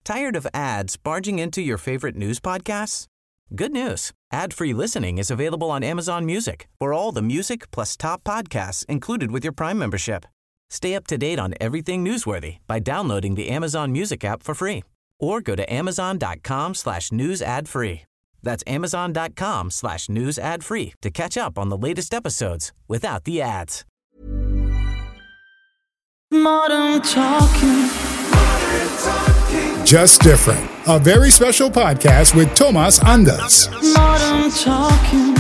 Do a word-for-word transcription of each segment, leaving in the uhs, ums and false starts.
Tired of ads barging into your favorite news podcasts? Good news. Ad-free listening is available on Amazon Music for all the music plus top podcasts included with your Prime membership. Stay up to date on everything newsworthy by downloading the Amazon Music app for free or go to amazon.com slash news ad free. That's amazon.com slash news ad free to catch up on the latest episodes without the ads. Modern Talking. Just Different, a very special podcast with Thomas Anders. Modern Talking.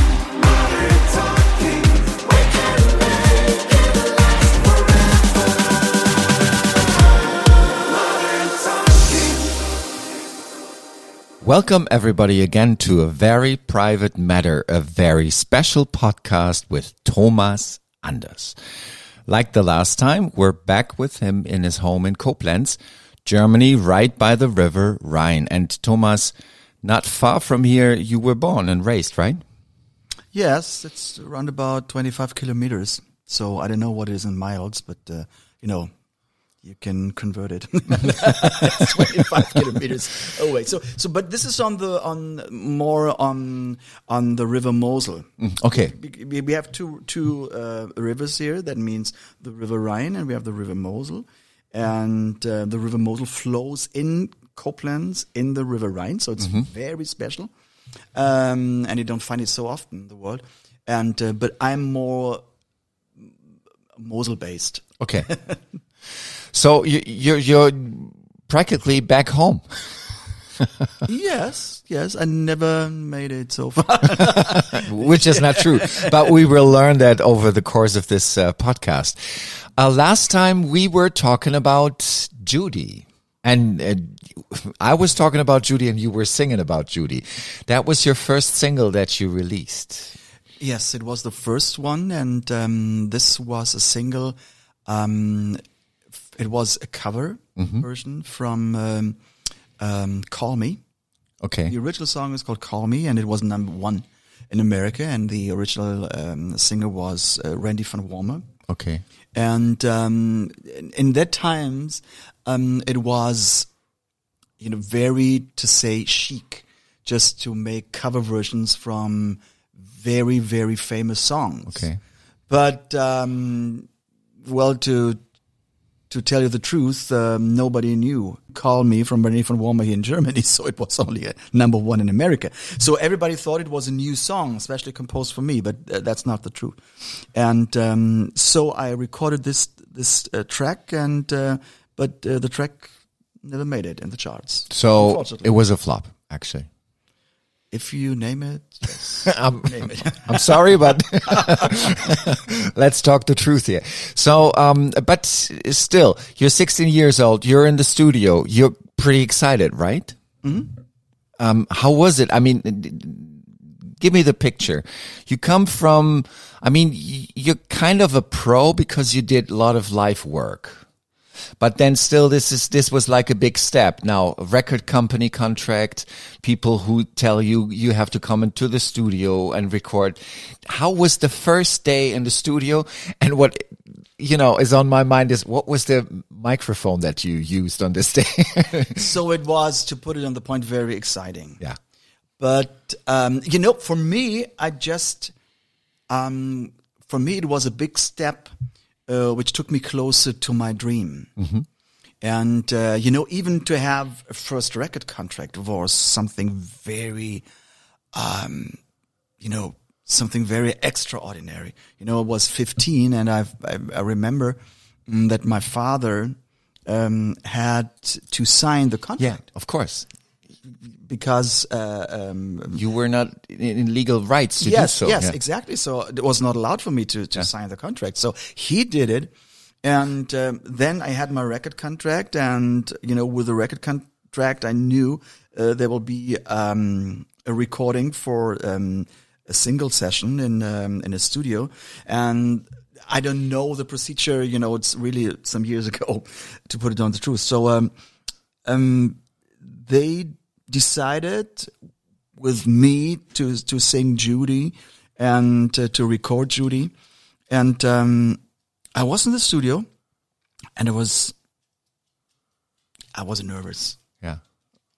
Welcome everybody again to a very private matter, a very special podcast with Thomas Anders. Like the last time, we're back with him in his home in Koblenz, Germany, right by the river Rhine. And Thomas, not far from here, you were born and raised, right? Yes, it's around about twenty-five kilometers. So I don't know what it is in miles, but, uh, you know, you can convert it. It's twenty-five kilometers away. So, so, but this is on the, on more on, on the river Mosel. Mm, okay. We, we have two, two, uh, rivers here. That means the river Rhine and we have the river Mosel. And, uh, the river Mosel flows in Koblenz in the river Rhine. So it's mm-hmm. very special. Um, and you don't find it so often in the world. And, uh, but I'm more Mosel based. Okay. So you, you're you're practically back home. Yes, yes. I never made it so far, which is not true. But we will learn that over the course of this uh, podcast. Uh, last time we were talking about Judy, and uh, I was talking about Judy, and you were singing about Judy. That was your first single that you released. Yes, it was the first one, and um, this was a single. Um, It was a cover mm-hmm. version from um, um, Call Me. Okay. The original song is called Call Me, and it was number one in America, and the original um, singer was uh, Randy van Warmer. Okay. And um, in, in that times, um, it was, you know, very, to say, chic, just to make cover versions from very, very famous songs. Okay. But, um, well, to... To tell you the truth, um, nobody knew Call Me from Randy van Warmer here in Germany, so it was only a number one in America. So everybody thought it was a new song, especially composed for me, but uh, that's not the truth. And um, so I recorded this this uh, track, and uh, but uh, the track never made it in the charts. So it was a flop, actually. If you name it, yes. I'm, name it. I'm sorry, but let's talk the truth here. So, um, but still, you're sixteen years old. You're in the studio. You're pretty excited, right? Mm-hmm. Um, how was it? I mean, give me the picture. You come from, I mean, you're kind of a pro because you did a lot of live work. But then still, this is this was like a big step. Now, a record company contract, people who tell you you have to come into the studio and record. How was the first day in the studio? And what, you know, is on my mind is, what was the microphone that you used on this day? So it was, to put it on the point, very exciting. Yeah. But, um, you know, for me, I just, um, for me, it was a big step. Uh, which took me closer to my dream. Mm-hmm. And, uh, you know, even to have a first record contract was something very, um, you know, something very extraordinary. You know, I was fifteen, and I've, I, I remember mm, that my father um, had to sign the contract. Yeah, of course. Because uh, um, you were not in legal rights to yes, do so. Yes, yeah. exactly. So it was not allowed for me to, to yeah. sign the contract. So he did it. And um, then I had my record contract. And, you know, with the record contract, I knew uh, there will be um, a recording for um, a single session in um, in a studio. And I don't know the procedure. You know, it's really some years ago, to put it on the truth. So um, um, they decided with me to to sing Judy and uh, to record Judy, and um, I was in the studio, and I was I was nervous. Yeah,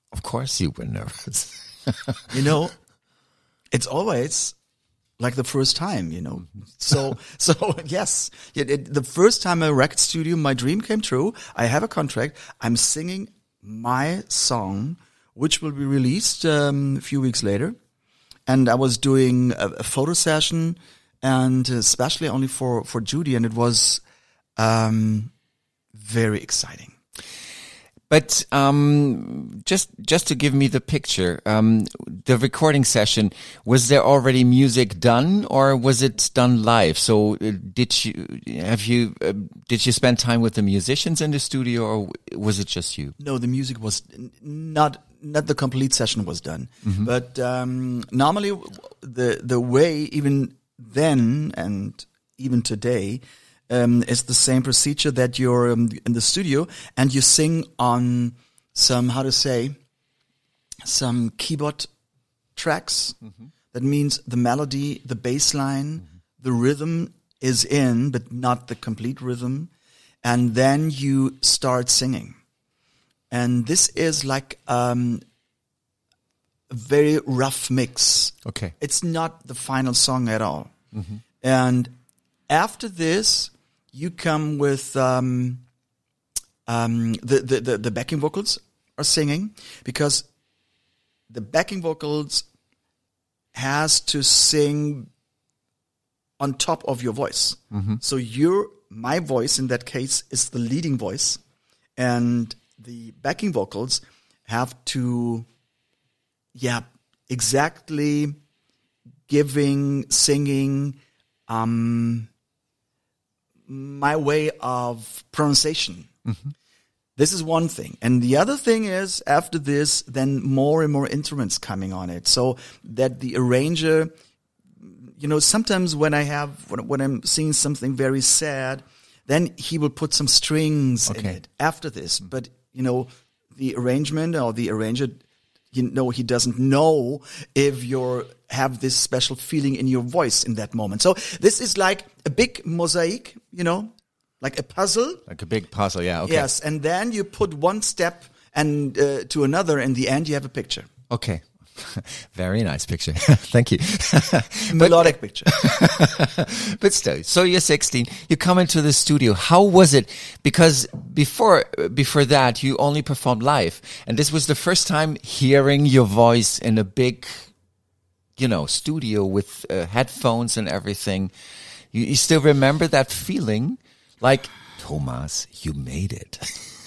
Of course you were nervous. You know, it's always like the first time, you know. So, so yes, it, it, the first time a record studio, my dream came true. I have a contract. I'm singing my song, which will be released um, a few weeks later. And I was doing a, a photo session, and especially only for, for Judy, and it was um, very exciting. But um, just just to give me the picture, um, the recording session, was there already music done, or was it done live? So uh, did you have you uh, did you spend time with the musicians in the studio, or was it just you? No, the music was not not the complete session was done, mm-hmm. but um, normally the the way even then and even today. Um, it's the same procedure that you're um, in the studio and you sing on some, how to say, some keyboard tracks. Mm-hmm. That means the melody, the bass line, mm-hmm. the rhythm is in, but not the complete rhythm. And then you start singing. And this is like um, a very rough mix. Okay. It's not the final song at all. Mm-hmm. And after this, you come with um, um, the, the, the, the backing vocals are singing, because the backing vocals has to sing on top of your voice. Mm-hmm. So your my voice in that case is the leading voice, and the backing vocals have to, yeah, exactly giving, singing, um, my way of pronunciation. Mm-hmm. This is one thing. And the other thing is, after this, then more and more instruments coming on it. So that the arranger, you know, sometimes when I have, when, when I'm singing something very sad, then he will put some strings okay. in it after this. But, you know, the arrangement or the arranger, you know, he doesn't know if you're have this special feeling in your voice in that moment. So this is like a big mosaic, you know, like a puzzle. Like a big puzzle, yeah. Okay. Yes, and then you put one step and uh, to another. In the end, you have a picture. Okay. Very nice picture. Thank you. Melodic picture. But still, so you're sixteen, you come into the studio. How was it? Because before, before that, you only performed live. And this was the first time hearing your voice in a big, you know, studio with uh, headphones and everything. You, you still remember that feeling? Like, Thomas, you made it.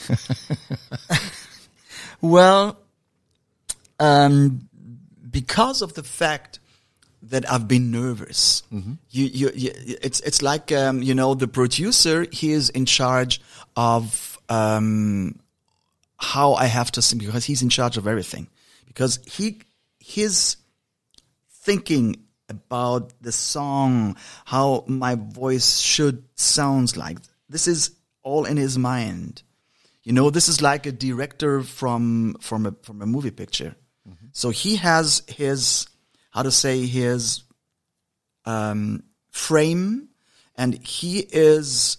Well, um, because of the fact that I've been nervous, mm-hmm. you, you, you, it's it's like um, you know, the producer, he is in charge of um, how I have to sing, because he's in charge of everything. Because he his thinking about the song, how my voice should sound like, this is all in his mind. You know, this is like a director from from a from a movie picture. Mm-hmm. So he has his, how to say, his um, frame, and he is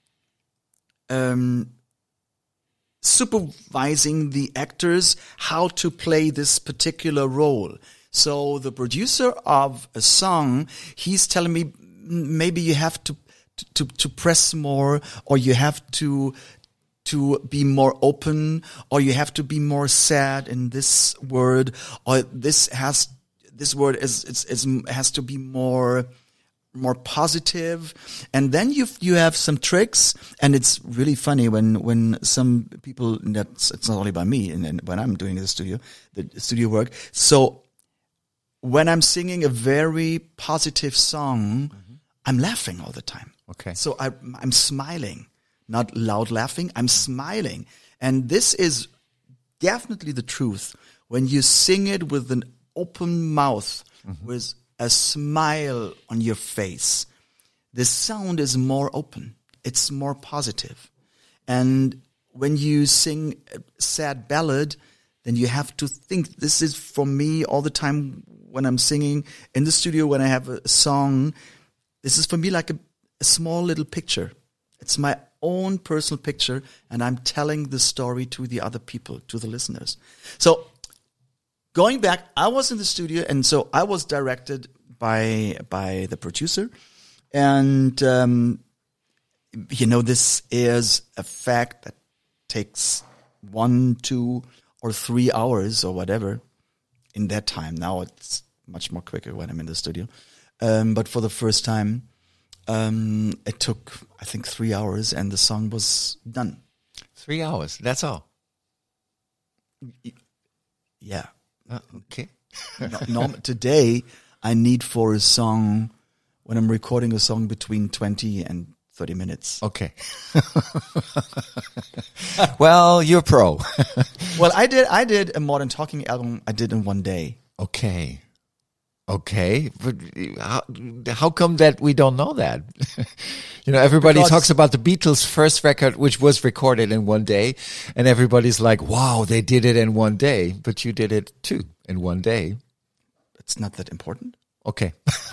um, supervising the actors how to play this particular role. So the producer of a song, he's telling me, maybe you have to to to press more, or you have to to be more open, or you have to be more sad in this word, or this has this word is is, is has to be more more positive. And then you you have some tricks, and it's really funny when when some people, that's it's not only by me, and, and when I'm doing the studio the studio work. So when I'm singing a very positive song, mm-hmm. I'm laughing all the time. Okay. So I, I'm smiling, not loud laughing. I'm smiling. And this is definitely the truth. When you sing it with an open mouth, mm-hmm. with a smile on your face, the sound is more open. It's more positive. And when you sing a sad ballad, then you have to think, this is for me all the time when I'm singing in the studio, when I have a song, this is for me like a, a small little picture. It's my own personal picture, and I'm telling the story to the other people, to the listeners. So going back, I was in the studio, and so I was directed by by the producer, and um, you know, this is a fact that takes one, two, or three hours or whatever in that time. Now it's much more quicker when I'm in the studio, um, but for the first time, um, it took I think three hours, and the song was done. Three hours. That's all. Yeah. Uh, okay. no, no, today, I need for a song, when I'm recording a song, between twenty and thirty minutes. Okay. Well, you're pro. Well, I did, I did a Modern Talking album I did in one day. Okay. Okay. But how, how come that we don't know that? You know, everybody Because talks about the Beatles' first record, which was recorded in one day. And everybody's like, wow, they did it in one day. But you did it too in one day. It's not that important. Okay.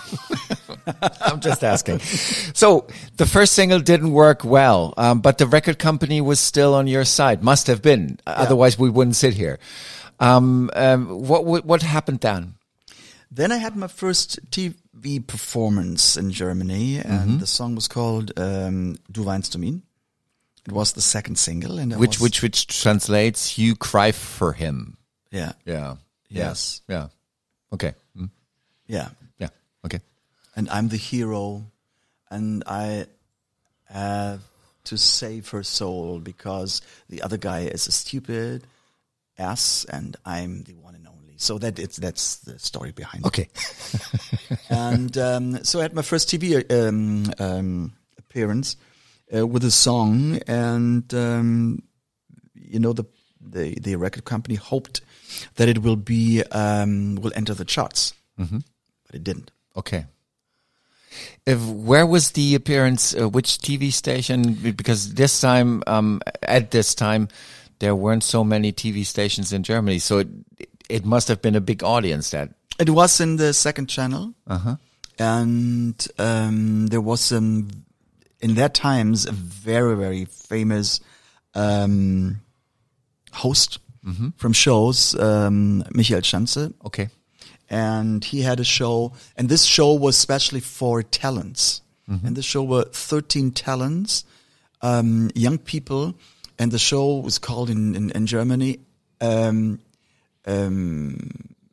I'm just asking. So the first single didn't work well, um, but the record company was still on your side. Must have been. Yeah. Otherwise, we wouldn't sit here. Um, um, what, what what happened then? Then I had my first T V performance in Germany, and mm-hmm. the song was called um, "Du weinst um ihn." It was the second single, and which was, which which translates "You cry for him." Yeah. Yeah. Yes. Yeah. yeah. Okay. Mm. Yeah. Yeah. Okay. And I'm the hero, and I have to save her soul because the other guy is a stupid ass, and I'm the one and only. So that it's that's the story behind okay. it. Okay. And um, so I had my first T V um, um, appearance uh, with a song, and um, you know the the the record company hoped that it will be um, will enter the charts, mm-hmm. but it didn't. Okay. If, where was the appearance? Uh, which T V station? Because this time, um, at this time, there weren't so many T V stations in Germany, so it it must have been a big audience. That it was in the second channel, uh-huh. and um, there was some in that times a very very famous um, host mm-hmm. from shows, um, Michael Schanze. Okay. And he had a show, and this show was specially for talents. Mm-hmm. And the show were thirteen talents, um, young people, and the show was called in, in, in Germany, um, um,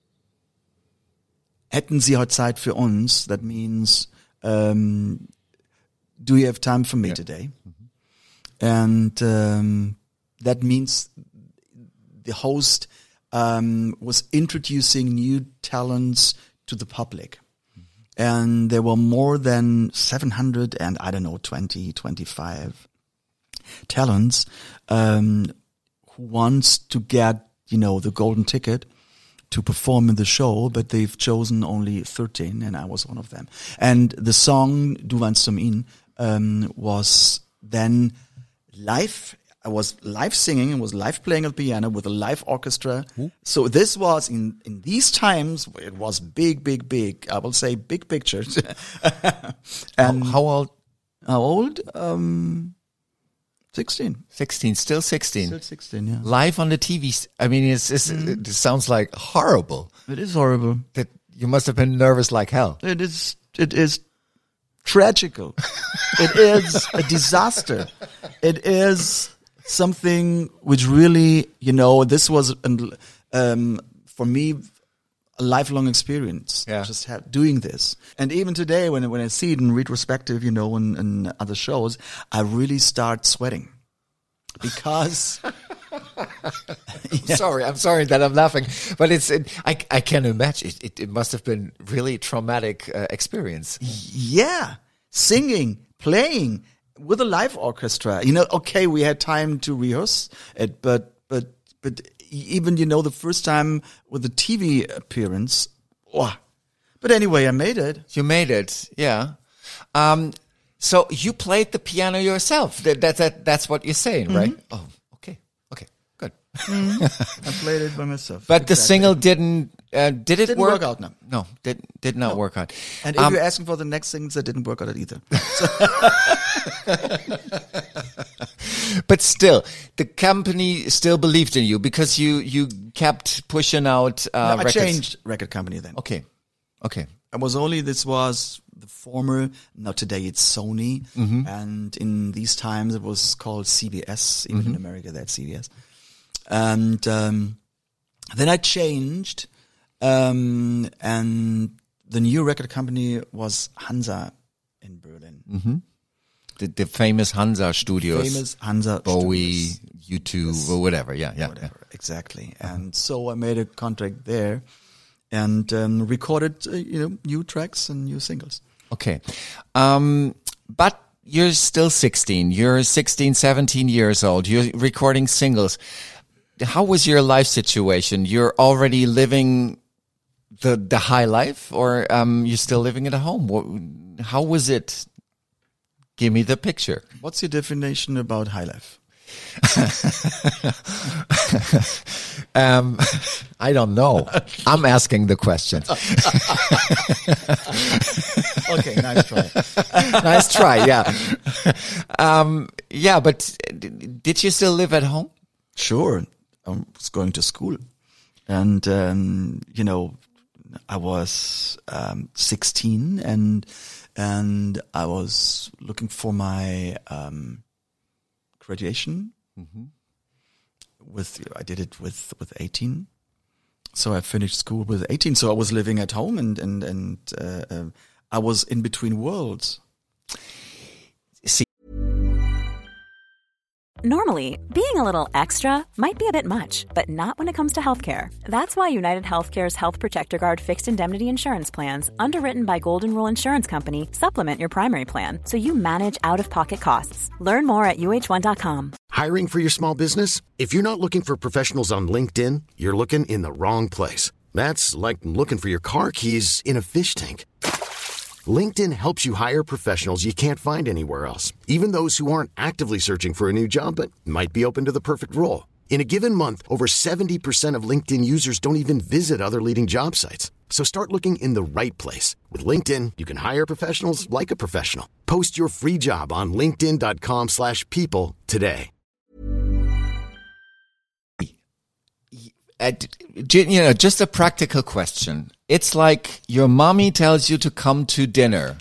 Hätten Sie heute Zeit für uns? That means, um, do you have time for me yeah. today? Mm-hmm. And um, that means the host Um, was introducing new talents to the public. Mm-hmm. And there were more than seven hundred and I don't know, twenty, twenty-five talents, um, who wants to get, you know, the golden ticket to perform in the show, but they've chosen only thirteen, and I was one of them. And the song Du weinst um ihn, um, was then live. I was live singing and was live playing the piano with a live orchestra. Ooh. So this was in, in these times, it was big, big, big. I will say big pictures. And how, how old? How old? Um, sixteen. Sixteen, still sixteen. Still sixteen, yeah. Live on the T V. I mean, it's, it's, mm-hmm. it sounds like horrible. It is horrible. That you must have been nervous like hell. It is. It is tragical. It is a disaster. It is something which really, you know, this was um, for me a lifelong experience. Yeah. Just have, doing this, and even today, when when I see it in retrospective, you know, in, in other shows, I really start sweating because. yeah. Sorry, I'm sorry that I'm laughing, but it's it, I I can imagine it, it. It must have been really traumatic uh, experience. Yeah, singing, playing. With a live orchestra, you know, okay, we had time to rehearse it, but, but, but even, you know, the first time with the T V appearance, oh. But anyway, I made it. You made it, yeah. Um, so you played the piano yourself. That, that, that that's what you're saying, mm-hmm. right? Oh, okay, okay, good. Mm-hmm. I played it by myself. But exactly. the single didn't Uh, did it Didn't work? work out, no. No, did did not No. work out. And if Um, you're asking for the next things, that didn't work out either. But still, the company still believed in you because you you kept pushing out. Uh, No, I records. changed record company then. Okay, okay. I was only, this was the former, now today it's Sony. Mm-hmm. And in these times it was called C B S. Even in America that's C B S. And um, then I changed. Um, and the new record company was Hansa in Berlin. The, the famous Hansa Studios, Famous Hansa Bowie, Studios. U two, or whatever. Yeah, yeah. Whatever, exactly. And so I made a contract there and um, recorded, uh, you know, new tracks and new singles. yeah. Okay. Um, but you're still sixteen. You're sixteen, seventeen years old. You're recording singles. How was your life situation? You're already living the the high life, or um, you're still living at home? What, how was it? Give me the picture. What's your definition about high life? Um, I don't know. I'm asking the question. Okay, nice try. Nice try. Yeah. Um, yeah, but did you still live at home? Sure. I was going to school. And, um, you know, I was um, sixteen and and I was looking for my um, graduation. Mm-hmm. With I did it with, with eighteen. So I finished school with eighteen. So I was living at home and, and, and uh, uh, I was in between worlds. Normally, being a little extra might be a bit much, but not when it comes to healthcare. That's why United Healthcare's Health Protector Guard fixed indemnity insurance plans, underwritten by Golden Rule Insurance Company, supplement your primary plan so you manage out-of-pocket costs. Learn more at U H one dot com. Hiring for your small business? If you're not looking for professionals on LinkedIn, you're looking in the wrong place. That's like looking for your car keys in a fish tank. LinkedIn helps you hire professionals you can't find anywhere else, even those who aren't actively searching for a new job but might be open to the perfect role. In a given month, over seventy percent of LinkedIn users don't even visit other leading job sites. So start looking in the right place. With LinkedIn, you can hire professionals like a professional. Post your free job on linkedin dot com slash people today. Uh, you know, just a practical question. It's like your mommy tells you to come to dinner.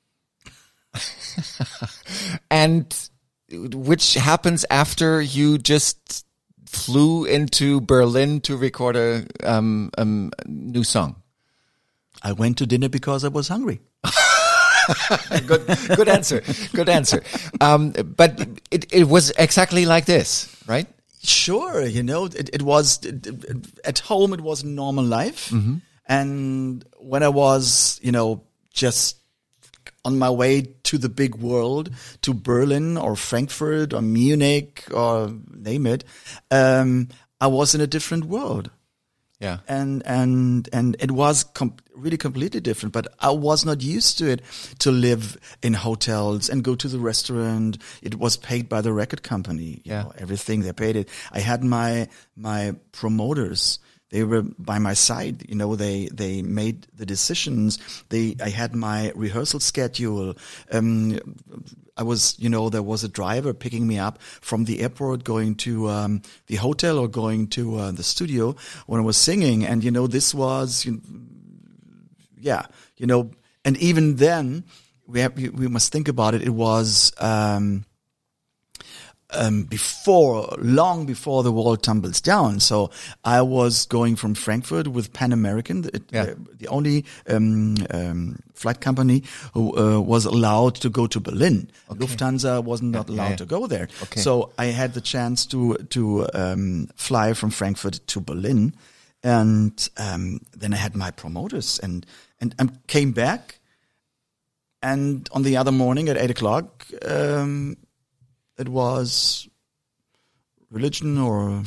And which happens after you just flew into Berlin to record a um, um, new song. I went to dinner because I was hungry. good, good answer. Good answer. Um, but it, it was exactly like this, right? Sure, you know, it, it was it, it, at home. It was a normal life, mm-hmm. And when I was, you know, just on my way to the big world, to Berlin or Frankfurt or Munich or name it, um, I was in a different world. Yeah, and and and it was com- really completely different. But I was not used to it, to live in hotels and go to the restaurant. It was paid by the record company. You yeah, know, everything they paid it. I had my my promoters. They were by my side. You know, they they made the decisions. They I had my rehearsal schedule. Um, I was, you know, there was a driver picking me up from the airport, going to um, the hotel or going to uh, the studio when I was singing. And, you know, this was, you know, yeah, you know, and even then we have, we must think about it. It was, um, um, before, long before the wall tumbles down. So I was going from Frankfurt with Pan American, the, yeah. uh, the only, um, um, flight company who, uh, was allowed to go to Berlin. Okay. Lufthansa wasn't not allowed yeah, yeah. to go there. Okay. So I had the chance to, to, um, fly from Frankfurt to Berlin. And, um, then I had my promoters and, and, and came back. And on the other morning at eight o'clock, um, it was religion or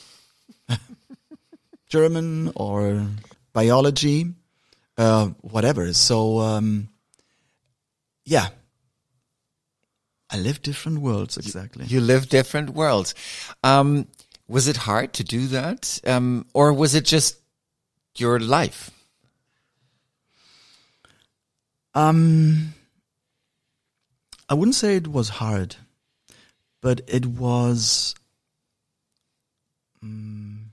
German or biology, uh, whatever. So, um, yeah, I live different worlds. Exactly. You live different worlds. Um, was it hard to do that? Um, or was it just your life? Um, I wouldn't say it was hard, but it was. Um,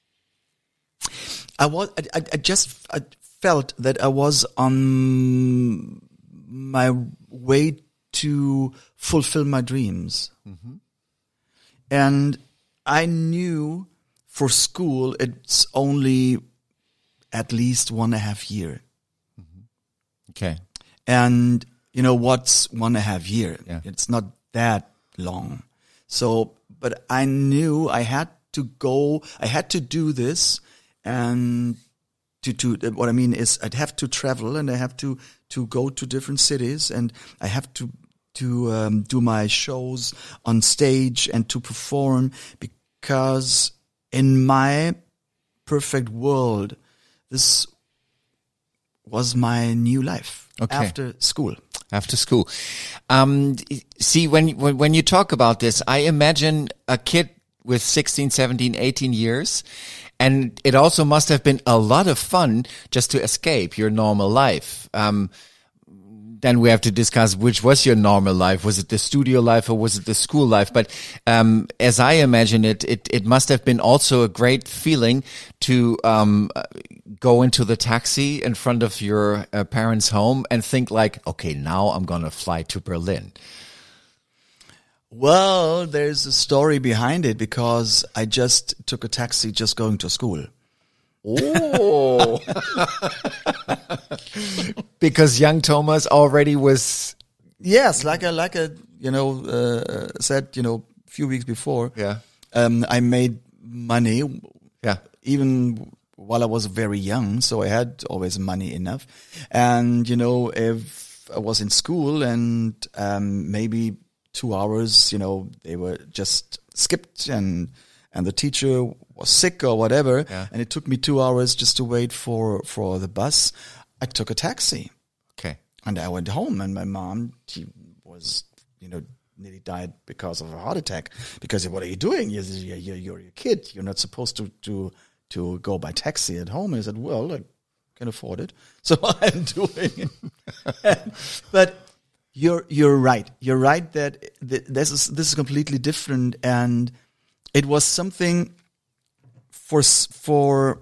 I was. I, I just I felt that I was on my way to fulfill my dreams, mm-hmm. and I knew for school it's only at least one and a half year. Okay. And you know, what's one and a half year? Yeah. It's not that long. So, but I knew I had to go, I had to do this, and to, to, what I mean is I'd have to travel, and I have to, to go to different cities, and I have to, to, um, do my shows on stage and to perform, because in my perfect world, this was my new life. Okay. After school. After school. Um, see, when, when, when you talk about this, I imagine a kid with sixteen, seventeen, eighteen years, and it also must have been a lot of fun just to escape your normal life. Um, then we have to discuss which was your normal life. Was it the studio life or was it the school life? But um, as I imagine it, it, it must have been also a great feeling to um, go into the taxi in front of your uh, parents' home and think like, okay, now I'm going to fly to Berlin. Well, there's a story behind it, because I just took a taxi just going to school. Oh, because young Thomas already was. Yes, like a like a you know uh, said you know a few weeks before. Yeah, um, I made money. Yeah, even while I was very young, so I had always money enough. And you know, if I was in school and um, maybe two hours, you know, they were just skipped, and and the teacher was sick or whatever, yeah. and it took me two hours just to wait for, for the bus, I took a taxi. Okay. And I went home, and my mom, she was, you know, nearly died because of a heart attack. Because what are you doing? You're, you're, you're a kid. You're not supposed to, to, to go by taxi at home. And I said, well, I can afford it. So I'm doing it. But you're, you're right. You're right that this is, this is completely different. And it was something for, for,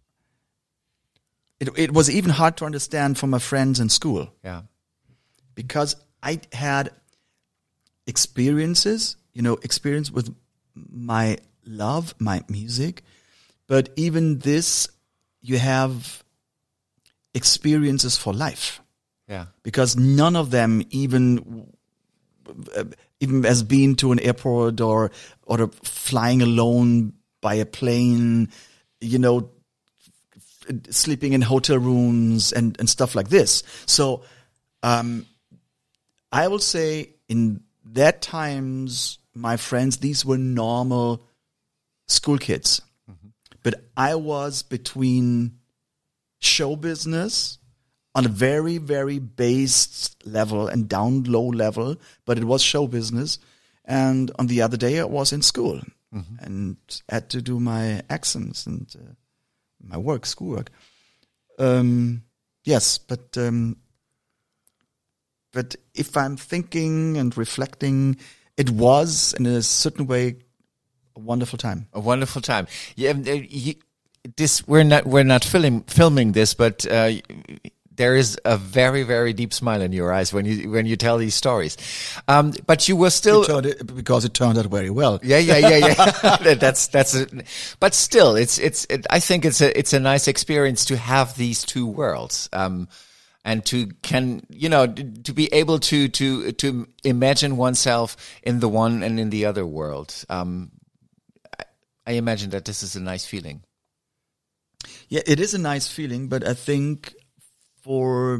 it, it was even hard to understand for my friends in school. Yeah. Because I had experiences, you know, experience with my love, my music, but even this, you have experiences for life. Yeah. Because none of them even, uh, even has been to an airport or, or flying alone by a plane, you know, f- sleeping in hotel rooms and, and stuff like this. So, um, I will say in that times, my friends, these were normal school kids. Mm-hmm. But I was between show business on a very, very base level and down low level, but it was show business. And on the other day, I was in school mm-hmm. and had to do my accents and uh, my work, schoolwork. Um, yes, but um, but if I'm thinking and reflecting, it was in a certain way a wonderful time. A wonderful time. Yeah, he, this we're not we're not film, filming this, but. Uh, There is a very, very deep smile in your eyes when you when you tell these stories. Um, but you were still it turned it, because it turned out very well. Yeah, yeah, yeah, yeah. that's that's. A, but still, it's it's. It, I think it's a it's a nice experience to have these two worlds, um, and to can you know to be able to to to imagine oneself in the one and in the other world. Um, I, I imagine that this is a nice feeling. Yeah, it is a nice feeling, but I think. For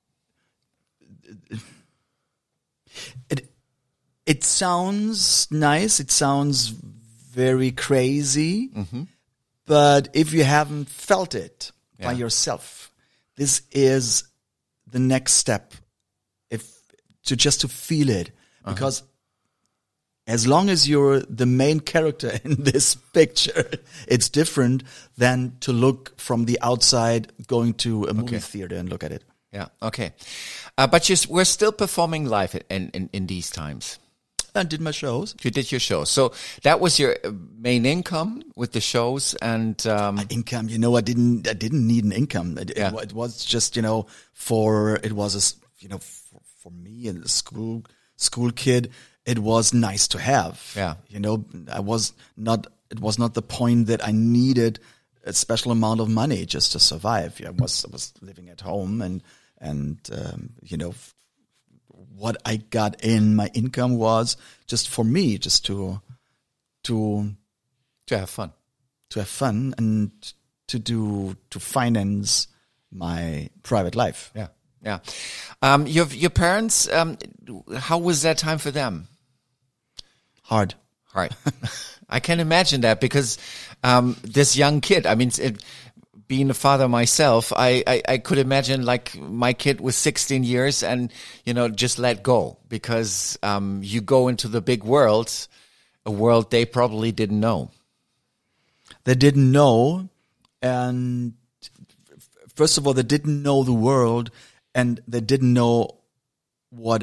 it, it sounds nice. It sounds very crazy, mm-hmm. but if you haven't felt it yeah. by yourself, this is the next step. If to just to feel it, uh-huh. because as long as you're the main character in this picture, it's different than to look from the outside, going to a movie Okay. theater and look at it. Yeah. Okay. Uh, but you, we're still performing live in, in, in these times. I did my shows. You did your show. So that was your main income with the shows and, um, Income, you know, I didn't, I didn't need an income. It, Yeah. it, it was just, you know, for, it was a, s- you know, for, for me and a school, school kid, it was nice to have. Yeah. You know, I was not, it was not the point that I needed a special amount of money just to survive. I was, I was living at home and, and, um, you know, what I got in my income was just for me, just to, to, to have fun. to have fun and to do, to finance my private life. Yeah. Yeah. Um, your, your parents, um, how was that time for them? Hard. Right. I can imagine that because, um, this young kid, I mean, it, being a father myself, I, I, I could imagine like my kid was sixteen years and, you know, just let go because, um, you go into the big world, a world they probably didn't know. They didn't know. And f- first of all, they didn't know the world and they didn't know what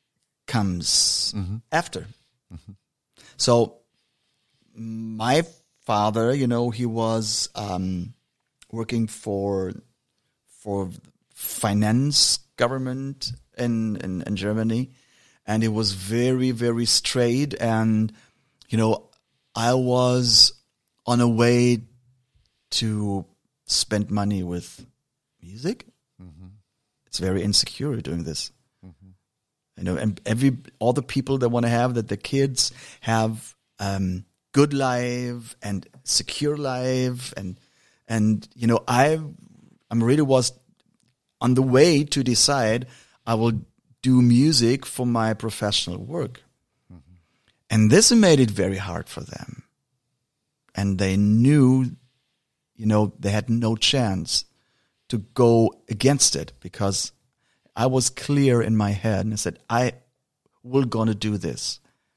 comes after. So my father, you know, he was, um, working for for finance government in, in, in Germany, and it was very, very straight. And, you know, I was on a way to spend money with music. It's very insecure doing this. You know, and every all the people that want to have that the kids have um, good life and secure life and and you know I I'm really was on the way to decide I will do music for my professional work, and this made it very hard for them, and they knew, you know, they had no chance to go against it because I was clear in my head and I said, I will gonna do this.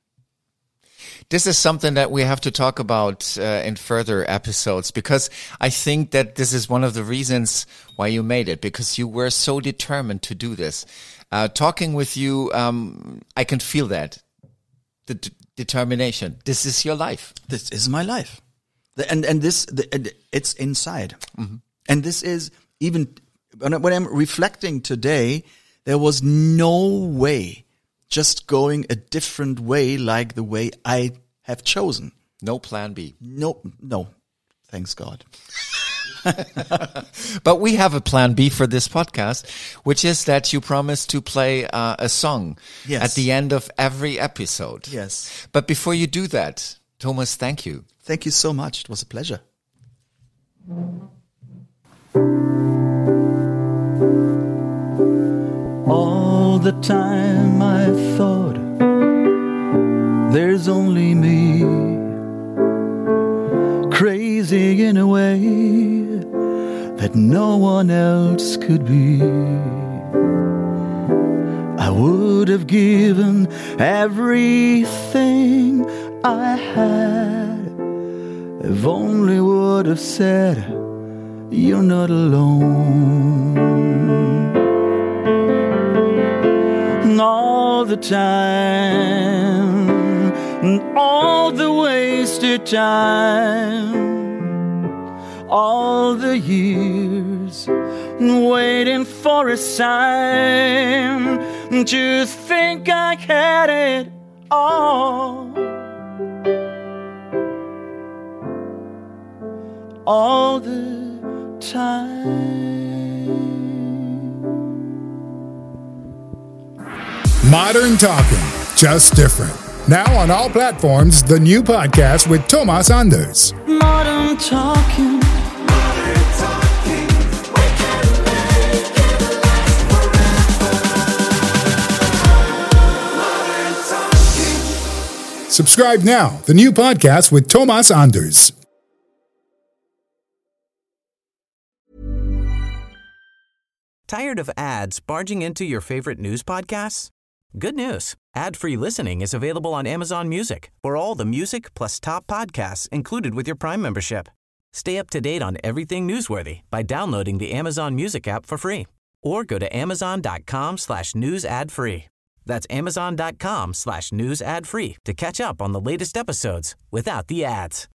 This is something that we have to talk about uh, in further episodes because I think that this is one of the reasons why you made it, because you were so determined to do this. Uh, talking with you, um, I can feel that. The d- determination. This is your life. This is my life. The, and, and this, the, and it's inside. And this is even, when, I, when I'm reflecting today, there was no way just going a different way like the way I have chosen. No plan B. No, no. Thanks God. But we have a plan B for this podcast, which is that you promise to play uh, a song Yes. at the end of every episode. Yes. But before you do that, Thomas, thank you. Thank you so much. It was a pleasure. All the time I thought there's only me, crazy in a way that no one else could be. I would have given everything I had if only would have said you're not alone. All the time, and all the wasted time, all the years waiting for a sign to think I had it all. All the time. Modern Talking, just different. Now on all platforms, the new podcast with Thomas Anders. Modern Talking. Subscribe now, the new podcast with Thomas Anders. Tired of ads barging into your favorite news podcasts? Good news. Ad-free listening is available on Amazon Music for all the music plus top podcasts included with your Prime membership. Stay up to date on everything newsworthy by downloading the Amazon Music app for free or go to amazon.com slash news ad free. That's amazon.com slash news ad free to catch up on the latest episodes without the ads.